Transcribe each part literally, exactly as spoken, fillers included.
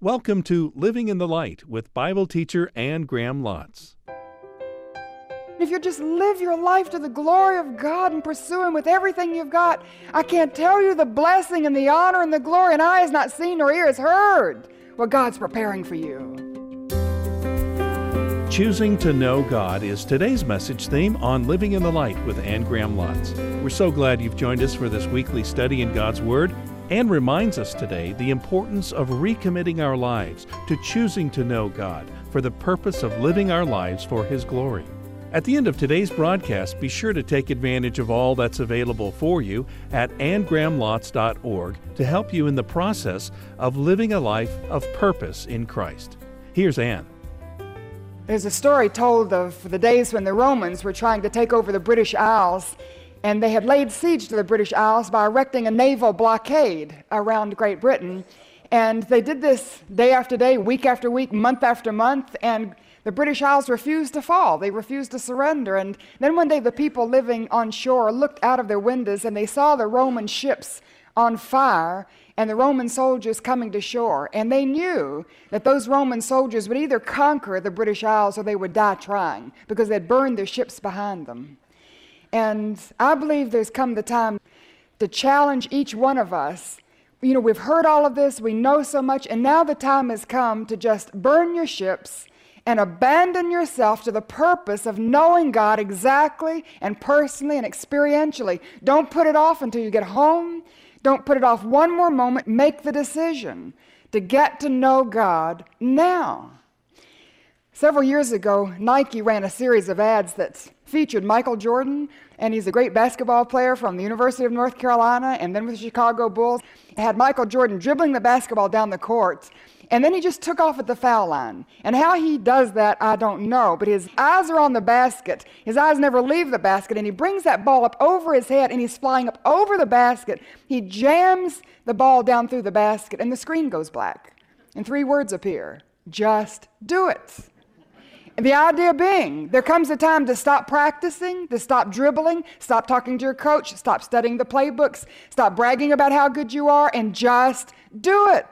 Welcome to Living in the Light with Bible teacher Ann Graham Lotz. If you just live your life to the glory of God and pursue Him with everything you've got, I can't tell you the blessing and the honor and the glory, and eye has not seen nor ear has heard what God's preparing for you. Choosing to know God is today's message theme on Living in the Light with Ann Graham Lotz. We're so glad you've joined us for this weekly study in God's Word. Ann reminds us today the importance of recommitting our lives to choosing to know God for the purpose of living our lives for His glory. At the end of today's broadcast, be sure to take advantage of all that's available for you at ann graham lotz dot org to help you in the process of living a life of purpose in Christ. Here's Ann. There's a story told of the days when the Romans were trying to take over the British Isles, and they had laid siege to the British Isles by erecting a naval blockade around Great Britain. And they did this day after day, week after week, month after month, and the British Isles refused to fall. They refused to surrender. And then one day the people living on shore looked out of their windows and they saw the Roman ships on fire and the Roman soldiers coming to shore. And they knew that those Roman soldiers would either conquer the British Isles or they would die trying, because they'd burned their ships behind them. And I believe there's come the time to challenge each one of us. You know, we've heard all of this, we know so much, and now the time has come to just burn your ships and abandon yourself to the purpose of knowing God exactly and personally and experientially. Don't put it off until you get home. Don't put it off one more moment. Make the decision to get to know God now. Several years ago, Nike ran a series of ads that featured Michael Jordan, and he's a great basketball player from the University of North Carolina and then with the Chicago Bulls. It had Michael Jordan dribbling the basketball down the court, and then he just took off at the foul line. And how he does that, I don't know, but his eyes are on the basket. His eyes never leave the basket, and he brings that ball up over his head, and he's flying up over the basket. He jams the ball down through the basket, and the screen goes black. And three words appear: just do it. And the idea being, there comes a time to stop practicing, to stop dribbling, stop talking to your coach, stop studying the playbooks, stop bragging about how good you are, and just do it.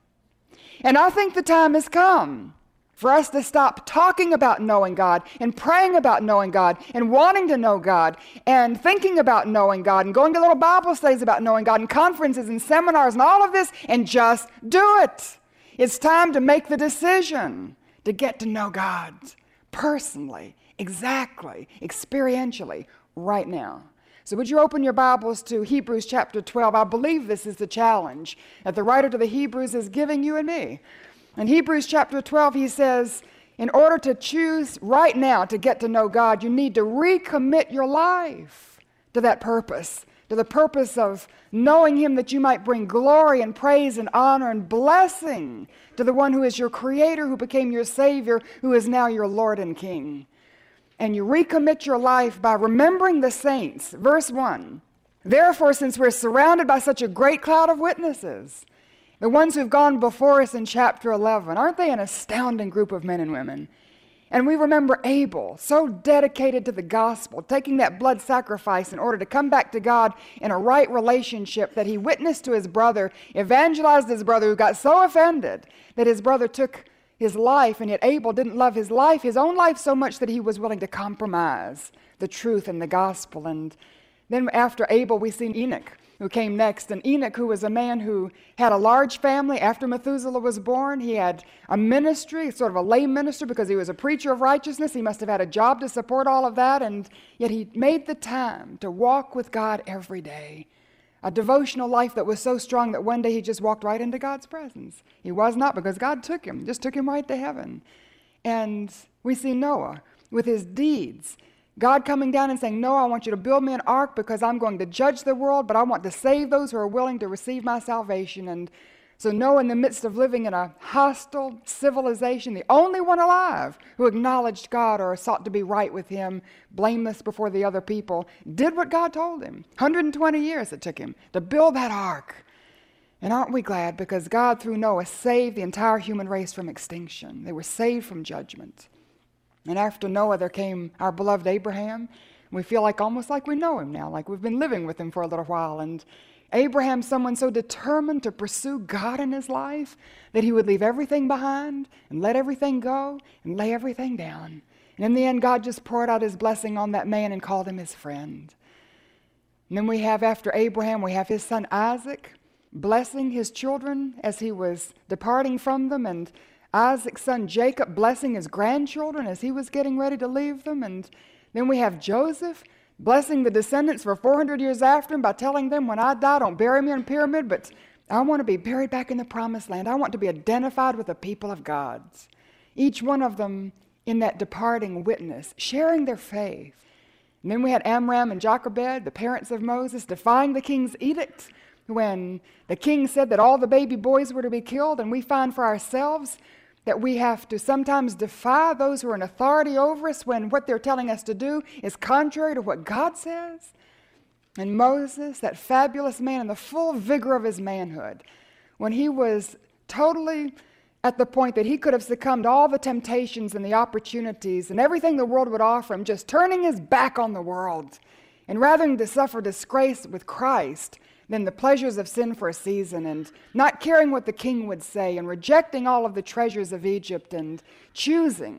And I think the time has come for us to stop talking about knowing God and praying about knowing God and wanting to know God and thinking about knowing God and going to little Bible studies about knowing God and conferences and seminars and all of this, and just do it. It's time to make the decision to get to know God personally, exactly, experientially, right now. So would you open your Bibles to Hebrews chapter twelve? I believe this is the challenge that the writer to the Hebrews is giving you and me. In Hebrews chapter twelve, he says, in order to choose right now to get to know God, you need to recommit your life to that purpose, to the purpose of knowing Him, that you might bring glory and praise and honor and blessing to the one who is your Creator, who became your Savior, who is now your Lord and King. And you recommit your life by remembering the saints. Verse one, therefore, since we're surrounded by such a great cloud of witnesses, the ones who've gone before us in chapter eleven, aren't they an astounding group of men and women? And we remember Abel, so dedicated to the gospel, taking that blood sacrifice in order to come back to God in a right relationship, that he witnessed to his brother, evangelized his brother, who got so offended that his brother took his life, and yet Abel didn't love his life, his own life, so much that he was willing to compromise the truth and the gospel. And then after Abel, we see Enoch, who came next. And Enoch, who was a man who had a large family after Methuselah was born. He had a ministry, sort of a lay minister, because he was a preacher of righteousness. He must have had a job to support all of that, and yet he made the time to walk with God every day. A devotional life that was so strong that one day he just walked right into God's presence. He was not, because God took him, just took him right to heaven. And we see Noah with his deeds. God coming down and saying, Noah, I want you to build me an ark because I'm going to judge the world, but I want to save those who are willing to receive my salvation. And so Noah, in the midst of living in a hostile civilization, the only one alive who acknowledged God or sought to be right with Him, blameless before the other people, did what God told him. one hundred twenty years it took him to build that ark. And aren't we glad? Because God, through Noah, saved the entire human race from extinction. They were saved from judgment. And after Noah, there came our beloved Abraham. We feel like almost like we know him now, like we've been living with him for a little while. And Abraham, someone so determined to pursue God in his life that he would leave everything behind and let everything go and lay everything down. And in the end, God just poured out his blessing on that man and called him his friend. And then we have, after Abraham, we have his son Isaac blessing his children as he was departing from them, and Isaac's son Jacob blessing his grandchildren as he was getting ready to leave them. And then we have Joseph blessing the descendants for four hundred years after him by telling them, when I die, don't bury me in a pyramid, but I want to be buried back in the promised land. I want to be identified with the people of God. Each one of them in that departing witness, sharing their faith. And then we had Amram and Jochebed, the parents of Moses, defying the king's edict when the king said that all the baby boys were to be killed, and we find for ourselves that we have to sometimes defy those who are in authority over us when what they're telling us to do is contrary to what God says. And Moses, that fabulous man in the full vigor of his manhood, when he was totally at the point that he could have succumbed to all the temptations and the opportunities and everything the world would offer him, just turning his back on the world, and rather than to suffer disgrace with Christ than the pleasures of sin for a season, and not caring what the king would say, and rejecting all of the treasures of Egypt, and choosing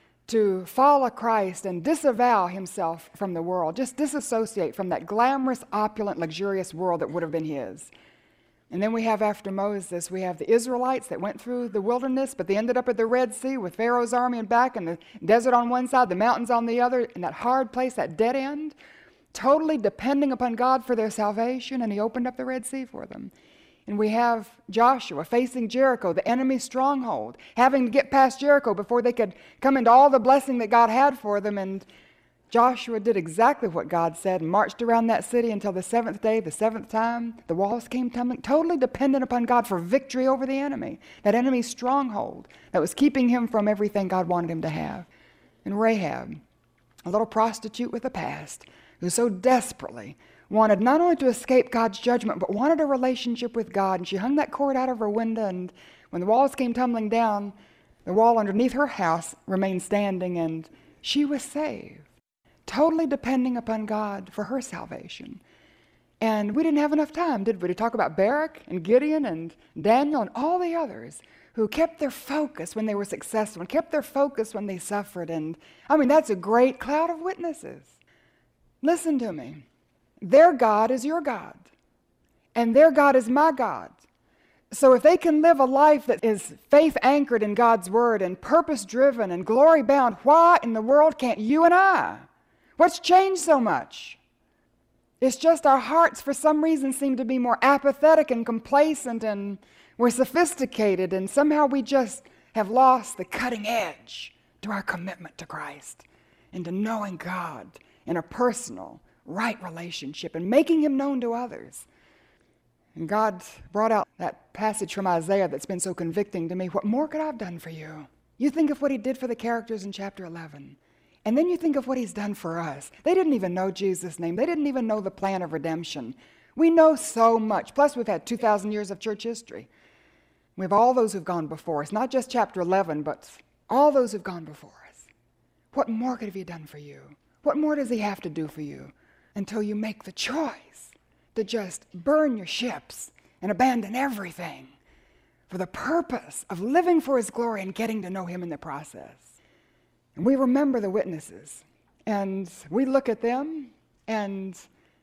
to follow Christ and disavow himself from the world, just disassociate from that glamorous, opulent, luxurious world that would have been his. And then we have, after Moses, we have the Israelites that went through the wilderness, but they ended up at the Red Sea with Pharaoh's army and back, and the desert on one side, the mountains on the other, in that hard place, that dead end, totally depending upon God for their salvation, and he opened up the Red Sea for them. And we have Joshua facing Jericho, the enemy's stronghold, having to get past Jericho before they could come into all the blessing that God had for them. And Joshua did exactly what God said and marched around that city until the seventh day, the seventh time, the walls came tumbling, totally dependent upon God for victory over the enemy, that enemy's stronghold that was keeping him from everything God wanted him to have. And Rahab, a little prostitute with a past, who so desperately wanted not only to escape God's judgment, but wanted a relationship with God. And she hung that cord out of her window, and when the walls came tumbling down, the wall underneath her house remained standing, and she was saved, totally depending upon God for her salvation. And we didn't have enough time, did we, to talk about Barak and Gideon and Daniel and all the others who kept their focus when they were successful and kept their focus when they suffered. And I mean, that's a great cloud of witnesses. Listen to me. Their God is your God, and their God is my God. So if they can live a life that is faith anchored in God's word and purpose driven and glory bound, why in the world can't you and I? What's changed so much? It's just our hearts for some reason seem to be more apathetic and complacent, and we're sophisticated, and somehow we just have lost the cutting edge to our commitment to Christ and to knowing God in a personal, right relationship and making him known to others. And God brought out that passage from Isaiah that's been so convicting to me. What more could I have done for you? You think of what he did for the characters in chapter eleven. And then you think of what he's done for us. They didn't even know Jesus' name. They didn't even know the plan of redemption. We know so much. Plus, we've had two thousand years of church history. We have all those who've gone before us, not just chapter eleven, but all those who've gone before us. What more could he have done for you? What more does he have to do for you until you make the choice to just burn your ships and abandon everything for the purpose of living for his glory and getting to know him in the process? And we remember the witnesses, and we look at them, and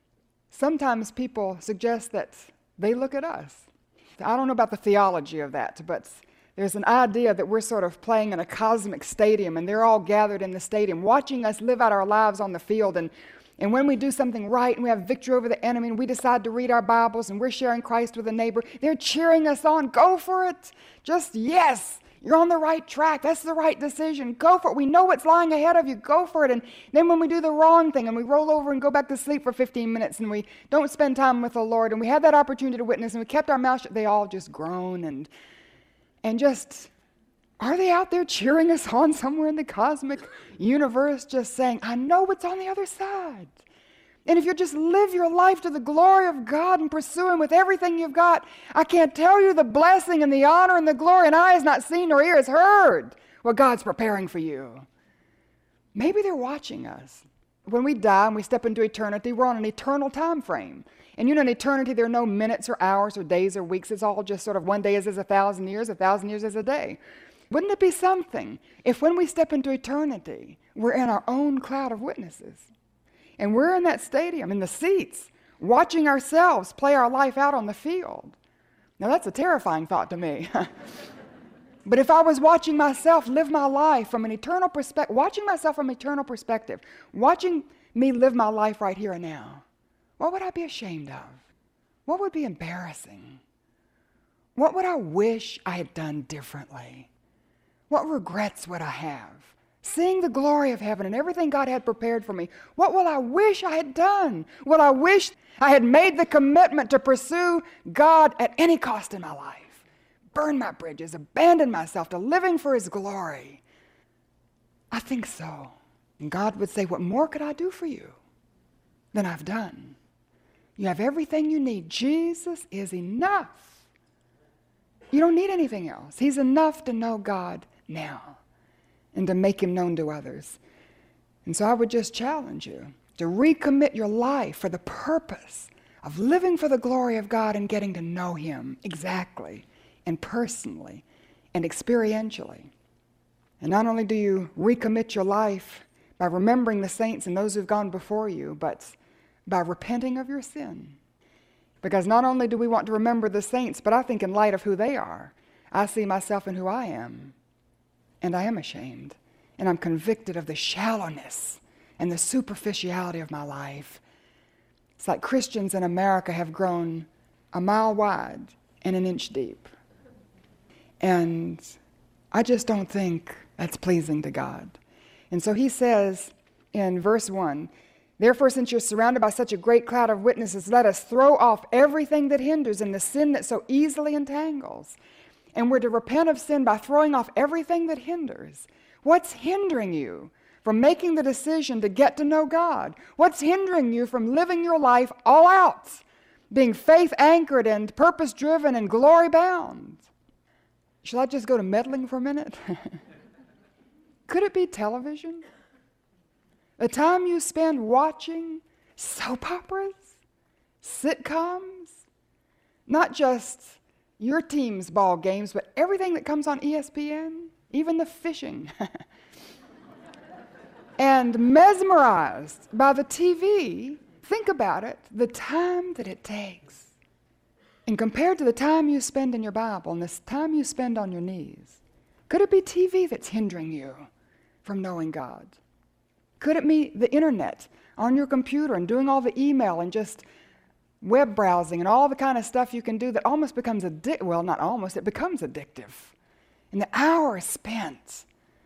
sometimes people suggest that they look at us. I don't know about the theology of that, but there's an idea that we're sort of playing in a cosmic stadium, and they're all gathered in the stadium watching us live out our lives on the field. And, and when we do something right and we have victory over the enemy and we decide to read our Bibles and we're sharing Christ with a neighbor, they're cheering us on. Go for it. Just yes, you're on the right track. That's the right decision. Go for it. We know what's lying ahead of you. Go for it. And then when we do the wrong thing and we roll over and go back to sleep for fifteen minutes and we don't spend time with the Lord and we had that opportunity to witness and we kept our mouth shut, they all just groan and And just, are they out there cheering us on somewhere in the cosmic universe, just saying, I know what's on the other side. And if you just live your life to the glory of God and pursue him with everything you've got, I can't tell you the blessing and the honor and the glory, and eye has not seen nor ear has heard what God's preparing for you. Maybe they're watching us. When we die and we step into eternity, we're on an eternal time frame. And you know, in eternity, there are no minutes or hours or days or weeks. It's all just sort of one day is as a thousand years, a thousand years as a day. Wouldn't it be something if when we step into eternity, we're in our own cloud of witnesses? And we're in that stadium, in the seats, watching ourselves play our life out on the field. Now, that's a terrifying thought to me. But if I was watching myself live my life from an eternal perspective, watching myself from an eternal perspective, watching me live my life right here and now, what would I be ashamed of? What would be embarrassing? What would I wish I had done differently? What regrets would I have? Seeing the glory of heaven and everything God had prepared for me, what will I wish I had done? Will I wish I had made the commitment to pursue God at any cost in my life? Burn my bridges, abandon myself to living for His glory? I think so. And God would say, what more could I do for you than I've done? You have everything you need. Jesus is enough. You don't need anything else. He's enough to know God now and to make Him known to others. And so I would just challenge you to recommit your life for the purpose of living for the glory of God and getting to know Him exactly and personally and experientially. And not only do you recommit your life by remembering the saints and those who've gone before you, but by repenting of your sin. Because not only do we want to remember the saints, but I think in light of who they are, I see myself in who I am. And I am ashamed. And I'm convicted of the shallowness and the superficiality of my life. It's like Christians in America have grown a mile wide and an inch deep. And I just don't think that's pleasing to God. And so he says in verse one, therefore, since you're surrounded by such a great cloud of witnesses, let us throw off everything that hinders and the sin that so easily entangles. And we're to repent of sin by throwing off everything that hinders. What's hindering you from making the decision to get to know God? What's hindering you from living your life all out, being faith-anchored and purpose-driven and glory-bound? Shall I just go to meddling for a minute? Could it be television? The time you spend watching soap operas, sitcoms, not just your team's ball games, but everything that comes on E S P N, even the fishing. And mesmerized by the T V, think about it, the time that it takes. And compared to the time you spend in your Bible and the time you spend on your knees, could it be T V that's hindering you from knowing God? Could it be the internet on your computer and doing all the email and just web browsing and all the kind of stuff you can do that almost becomes addictive? Well, not almost, it becomes addictive. And the hours spent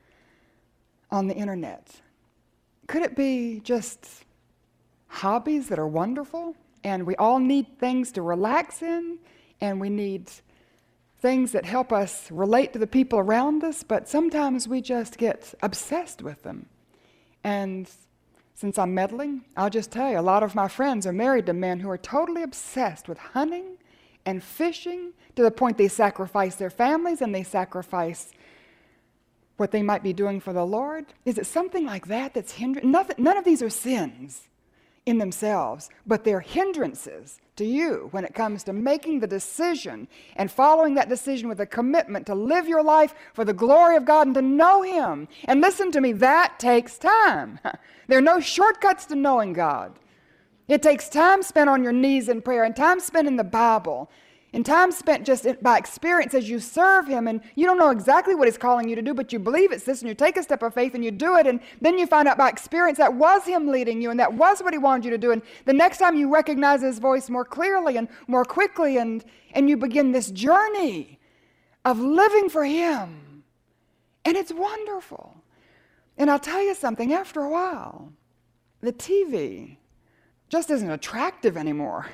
on the internet. Could it be just hobbies that are wonderful? And we all need things to relax in, and we need things that help us relate to the people around us, but sometimes we just get obsessed with them. And since I'm meddling, I'll just tell you, a lot of my friends are married to men who are totally obsessed with hunting and fishing to the point they sacrifice their families and they sacrifice what they might be doing for the Lord. Is it something like that that's hindering? Nothing, none of these are sins in themselves, but they're hindrances to you when it comes to making the decision and following that decision with a commitment to live your life for the glory of God and to know Him. And listen to me, that takes time. There are no shortcuts to knowing God. It takes time spent on your knees in prayer and time spent in the Bible and time spent just by experience as you serve Him, and you don't know exactly what He's calling you to do, but you believe it's this, and you take a step of faith and you do it, and then you find out by experience that was Him leading you, and that was what He wanted you to do, and the next time you recognize His voice more clearly and more quickly, and, and you begin this journey of living for Him. And it's wonderful. And I'll tell you something, after a while, the T V just isn't attractive anymore.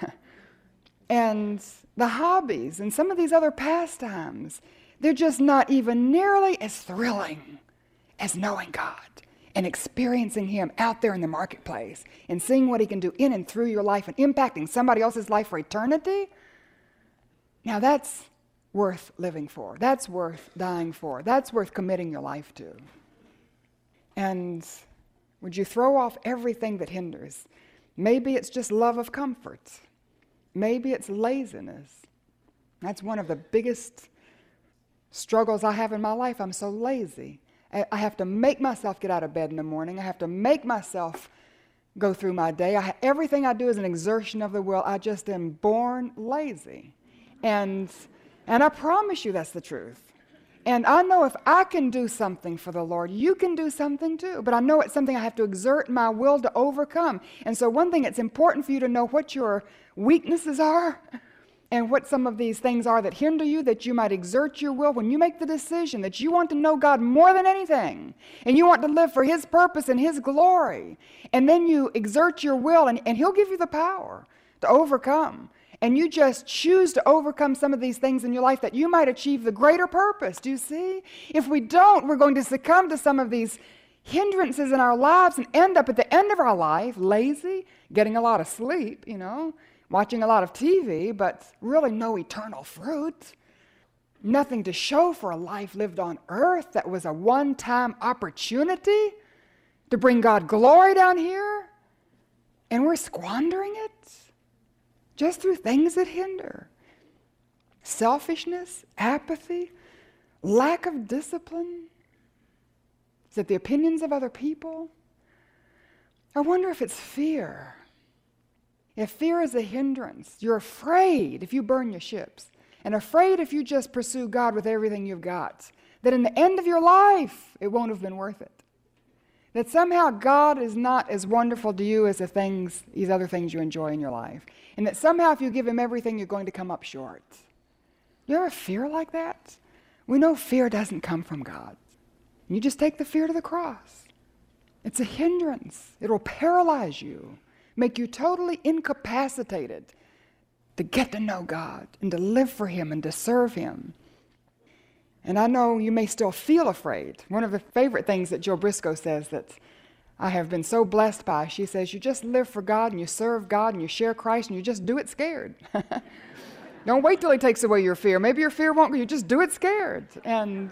And the hobbies and some of these other pastimes, they're just not even nearly as thrilling as knowing God and experiencing Him out there in the marketplace and seeing what He can do in and through your life and impacting somebody else's life for eternity. Now that's worth living for. That's worth dying for. That's worth committing your life to. And would you throw off everything that hinders? Maybe it's just love of comfort. Maybe it's laziness. That's one of the biggest struggles I have in my life. I'm so lazy. I have to make myself get out of bed in the morning. I have to make myself go through my day. I, everything I do is an exertion of the will. I just am born lazy. And, and I promise you that's the truth. And I know if I can do something for the Lord, you can do something too. But I know it's something I have to exert my will to overcome. And so one thing, it's important for you to know what your weaknesses are and what some of these things are that hinder you, that you might exert your will. When you make the decision that you want to know God more than anything, and you want to live for His purpose and His glory, and then you exert your will, and, and He'll give you the power to overcome. And you just choose to overcome some of these things in your life that you might achieve the greater purpose. Do you see? If we don't, we're going to succumb to some of these hindrances in our lives and end up at the end of our life lazy, getting a lot of sleep, you know, watching a lot of T V, but really no eternal fruit. Nothing to show for a life lived on earth that was a one-time opportunity to bring God glory down here. And we're squandering it just through things that hinder. Selfishness, apathy, lack of discipline. Is it the opinions of other people? I wonder if it's fear. If fear is a hindrance, you're afraid if you burn your ships, and afraid if you just pursue God with everything you've got, that in the end of your life, it won't have been worth it. That somehow God is not as wonderful to you as the things, these other things you enjoy in your life. And that somehow if you give Him everything, you're going to come up short. You ever fear like that? We know fear doesn't come from God. You just take the fear to the cross. It's a hindrance. It will paralyze you, make you totally incapacitated to get to know God and to live for Him and to serve Him. And I know you may still feel afraid. One of the favorite things that Jill Briscoe says that I have been so blessed by, she says, you just live for God and you serve God and you share Christ and you just do it scared. Don't wait till He takes away your fear. Maybe your fear won't go. You just do it scared. And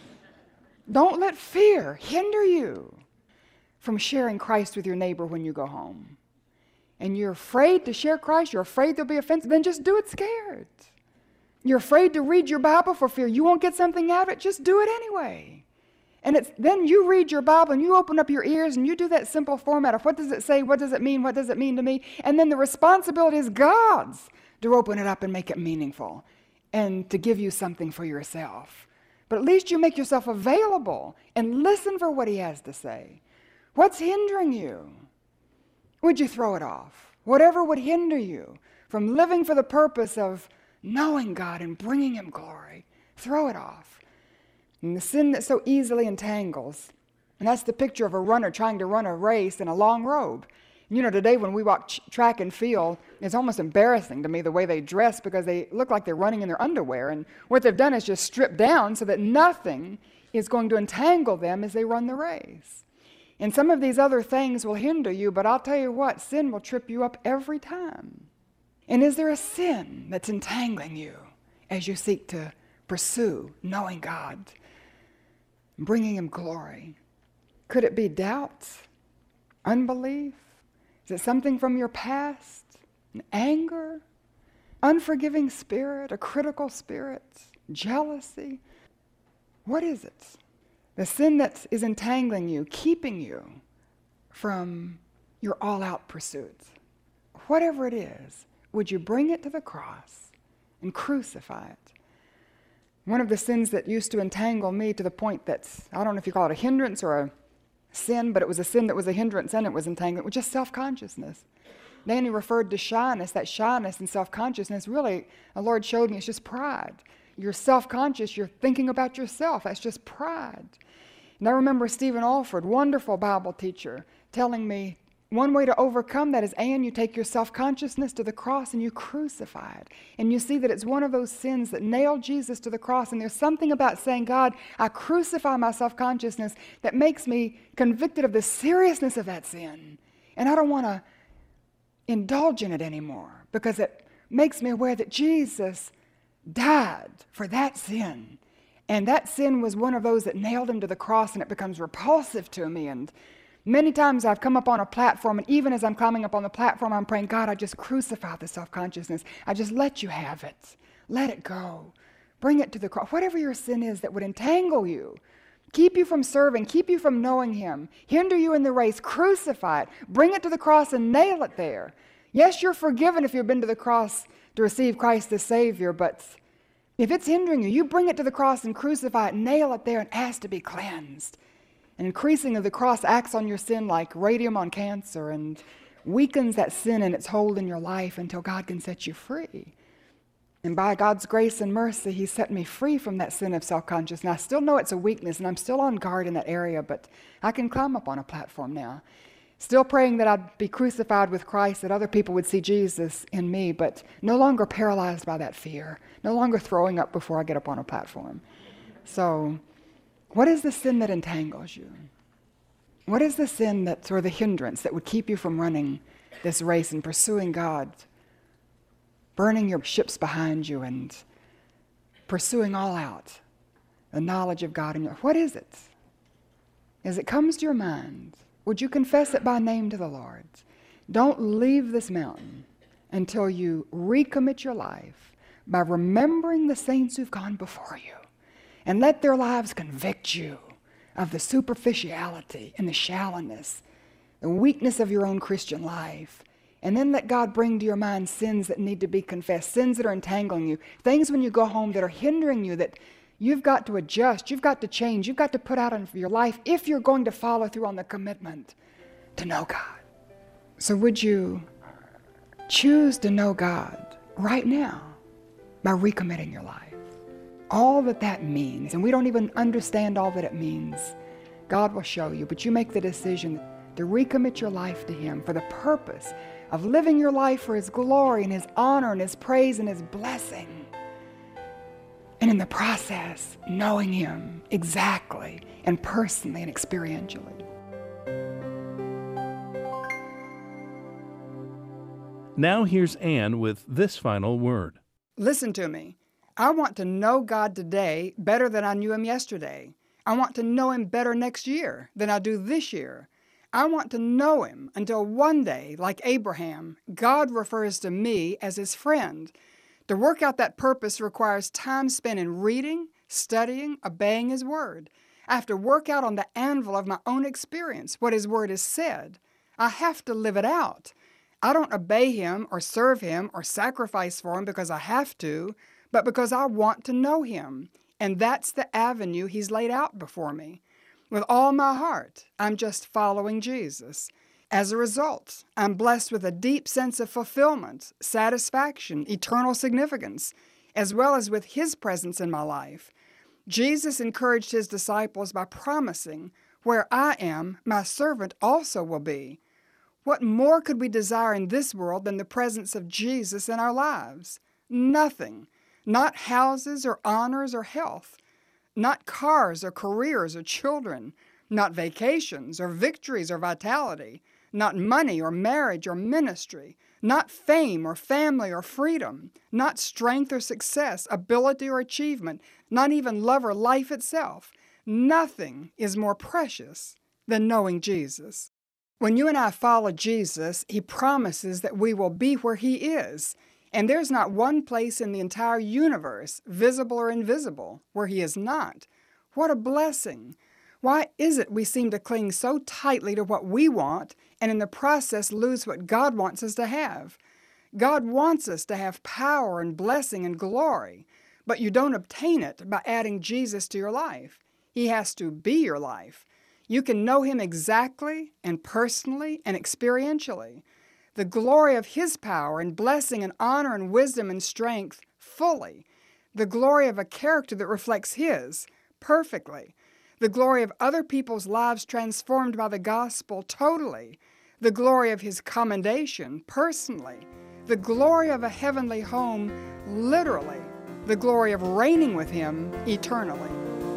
don't let fear hinder you from sharing Christ with your neighbor when you go home. And you're afraid to share Christ, you're afraid there'll be offense, then just do it scared. You're afraid to read your Bible for fear you won't get something out of it, just do it anyway. And it's then you read your Bible and you open up your ears and you do that simple format of what does it say, what does it mean, what does it mean to me? And then the responsibility is God's to open it up and make it meaningful and to give you something for yourself. But at least you make yourself available and listen for what He has to say. What's hindering you? Would you throw it off? Whatever would hinder you from living for the purpose of knowing God and bringing Him glory, throw it off. And the sin that so easily entangles, and that's the picture of a runner trying to run a race in a long robe. You know, today when we walk ch- track and field, it's almost embarrassing to me the way they dress because they look like they're running in their underwear. And what they've done is just strip down so that nothing is going to entangle them as they run the race. And some of these other things will hinder you, but I'll tell you what, sin will trip you up every time. And is there a sin that's entangling you as you seek to pursue knowing God, bringing Him glory? Could it be doubt, unbelief? Is it something from your past, an anger, unforgiving spirit, a critical spirit, jealousy? What is it? The sin that is entangling you, keeping you from your all-out pursuit. Whatever it is, would you bring it to the cross and crucify it? One of the sins that used to entangle me to the point that, I don't know if you call it a hindrance or a sin, but it was a sin that was a hindrance and it was entangling, was just self-consciousness. Danny referred to shyness. That shyness and self-consciousness, really, the Lord showed me it's just pride. You're self-conscious, you're thinking about yourself. That's just pride. And I remember Stephen Alford, wonderful Bible teacher, telling me, one way to overcome that is, Ann, you take your self-consciousness to the cross and you crucify it. And you see that it's one of those sins that nailed Jesus to the cross. And there's something about saying, God, I crucify my self-consciousness that makes me convicted of the seriousness of that sin. And I don't want to indulge in it anymore because it makes me aware that Jesus died for that sin. And that sin was one of those that nailed Him to the cross, and it becomes repulsive to me. And Many times I've come up on a platform, and even as I'm climbing up on the platform, I'm praying, God, I just crucify the self-consciousness. I just let you have it. Let it go. Bring it to the cross. Whatever your sin is that would entangle you, keep you from serving, keep you from knowing him, hinder you in the race, crucify it. Bring it to the cross and nail it there. Yes, you're forgiven if you've been to the cross to receive Christ as Savior, but if it's hindering you, you bring it to the cross and crucify it, nail it there, and ask to be cleansed. And increasingly, the cross acts on your sin like radium on cancer and weakens that sin and its hold in your life until God can set you free. And by God's grace and mercy, he set me free from that sin of self-consciousness. And I still know it's a weakness, and I'm still on guard in that area, but I can climb up on a platform now. Still praying that I'd be crucified with Christ, that other people would see Jesus in me, but no longer paralyzed by that fear, no longer throwing up before I get up on a platform. So, what is the sin that entangles you? What is the sin that's, or the hindrance that would keep you from running this race and pursuing God, burning your ships behind you and pursuing all out the knowledge of God in your life? What is it? As it comes to your mind, would you confess it by name to the Lord? Don't leave this mountain until you recommit your life by remembering the saints who've gone before you. And let their lives convict you of the superficiality and the shallowness, the weakness of your own Christian life. And then let God bring to your mind sins that need to be confessed, sins that are entangling you, things when you go home that are hindering you that you've got to adjust, you've got to change, you've got to put out in your life if you're going to follow through on the commitment to know God. So would you choose to know God right now by recommitting your life? All that that means, and we don't even understand all that it means, God will show you, but you make the decision to recommit your life to him for the purpose of living your life for his glory and his honor and his praise and his blessing. And in the process, knowing him exactly and personally and experientially. Now here's Anne with this final word. Listen to me. I want to know God today better than I knew him yesterday. I want to know him better next year than I do this year. I want to know him until one day, like Abraham, God refers to me as his friend. To work out that purpose requires time spent in reading, studying, obeying his word. I have to work out on the anvil of my own experience what his word has said. I have to live it out. I don't obey him or serve him or sacrifice for him because I have to, but because I want to know him. And that's the avenue he's laid out before me. With all my heart, I'm just following Jesus. As a result, I'm blessed with a deep sense of fulfillment, satisfaction, eternal significance, as well as with his presence in my life. Jesus encouraged his disciples by promising, "Where I am, my servant also will be." What more could we desire in this world than the presence of Jesus in our lives? Nothing. Not houses or honors or health. Not cars or careers or children. Not vacations or victories or vitality. Not money or marriage or ministry. Not fame or family or freedom. Not strength or success, ability or achievement. Not even love or life itself. Nothing is more precious than knowing Jesus. When you and I follow Jesus, he promises that we will be where he is. And there's not one place in the entire universe, visible or invisible, where he is not. What a blessing. Why is it we seem to cling so tightly to what we want and in the process lose what God wants us to have? God wants us to have power and blessing and glory, but you don't obtain it by adding Jesus to your life. He has to be your life. You can know him exactly and personally and experientially. The glory of his power and blessing and honor and wisdom and strength fully. The glory of a character that reflects his perfectly. The glory of other people's lives transformed by the gospel totally. The glory of his commendation personally. The glory of a heavenly home literally. The glory of reigning with him eternally.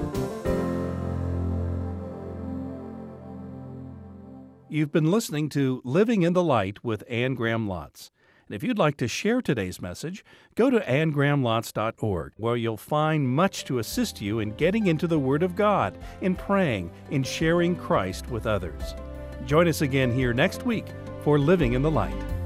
You've been listening to Living in the Light with Anne Graham Lotz. And if you'd like to share today's message, go to anne graham lotz dot org, where you'll find much to assist you in getting into the Word of God, in praying, in sharing Christ with others. Join us again here next week for Living in the Light.